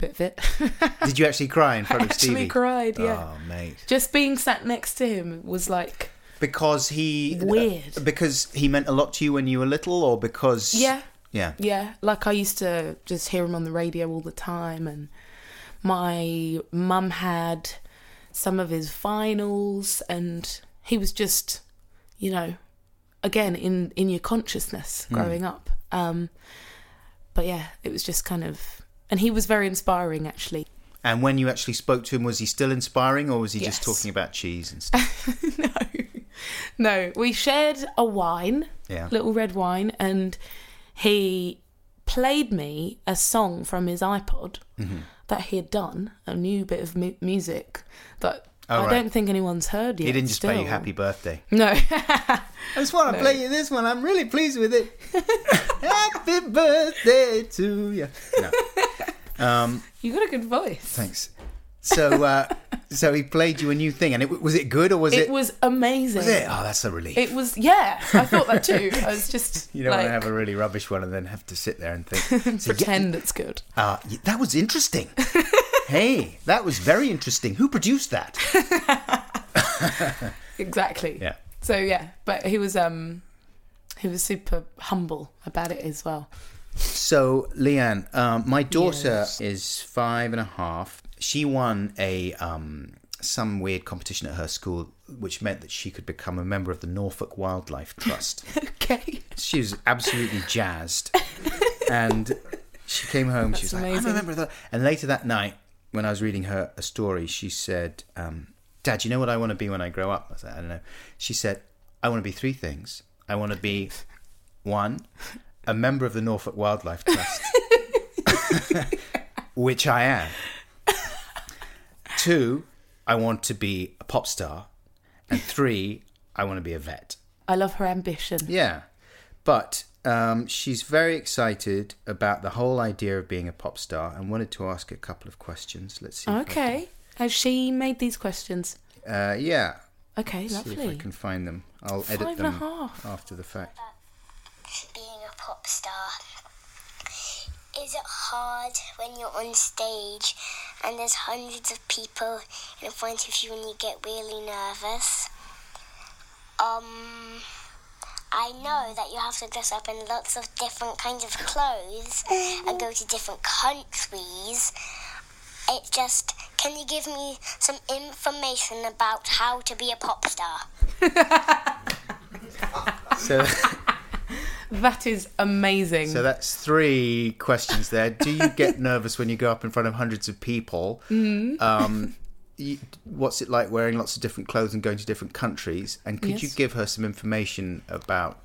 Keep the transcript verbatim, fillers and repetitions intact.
bit of it. Did you actually cry in front I of Stevie? actually cried, yeah. Oh, mate. Just being sat next to him was like... Because he... Weird. Uh, because he meant a lot to you when you were little, or because... Yeah. Yeah. Yeah. Like, I used to just hear him on the radio all the time, and my mum had some of his vinyls, and he was just, you know, again, in, in your consciousness growing mm. up. Um, but yeah, it was just kind of... And he was very inspiring, actually. And when you actually spoke to him, was he still inspiring, or was he yes. just talking about cheese and stuff? No. No. We shared a wine, yeah. little red wine, and he played me a song from his iPod mm-hmm. that he had done, a new bit of mu- music that oh, I right. don't think anyone's heard yet. He didn't just still. play you Happy Birthday. No. I just want to no. play you this one. I'm really pleased with it. Happy birthday to you. No. Um, you got a good voice. Thanks. So, uh, so he played you a new thing, and it was it good or was it? It was amazing. Was it? Oh, that's a relief. It was. Yeah, I thought that too. I was just. You don't like, want to have a really rubbish one and then have to sit there and think. So pretend yeah, it's good. Uh, that was interesting. Hey, that was very interesting. Who produced that? Exactly. Yeah. So yeah, but he was um, he was super humble about it as well. So, Leanne, um, my daughter yes. is five and a half. She won a um, some weird competition at her school, which meant that she could become a member of the Norfolk Wildlife Trust. Okay. She was absolutely jazzed. And she came home, That's she was like, amazing. I'm a member of that. And later that night, when I was reading her a story, she said, um, Dad, you know what I want to be when I grow up? I said, I don't know. She said, I want to be three things. I want to be, one... a member of the Norfolk Wildlife Trust, which I am. Two, I want to be a pop star. And three, I want to be a vet. I love her ambition. Yeah. But um, she's very excited about the whole idea of being a pop star and wanted to ask a couple of questions. Let's see. Okay. Has she made these questions? Uh, yeah. Okay, Let's lovely. see if I can find them. I'll Five edit and a them half. after the fact. Being a pop star, is it hard when you're on stage and there's hundreds of people in front of you and you get really nervous? Um, I know that you have to dress up in lots of different kinds of clothes and go to different countries. It just, can you give me some information about how to be a pop star? So... That is amazing. So that's three questions there. Do you get nervous when you go up in front of hundreds of people? Mm-hmm. Um, you, what's it like wearing lots of different clothes and going to different countries? And could Yes. you give her some information about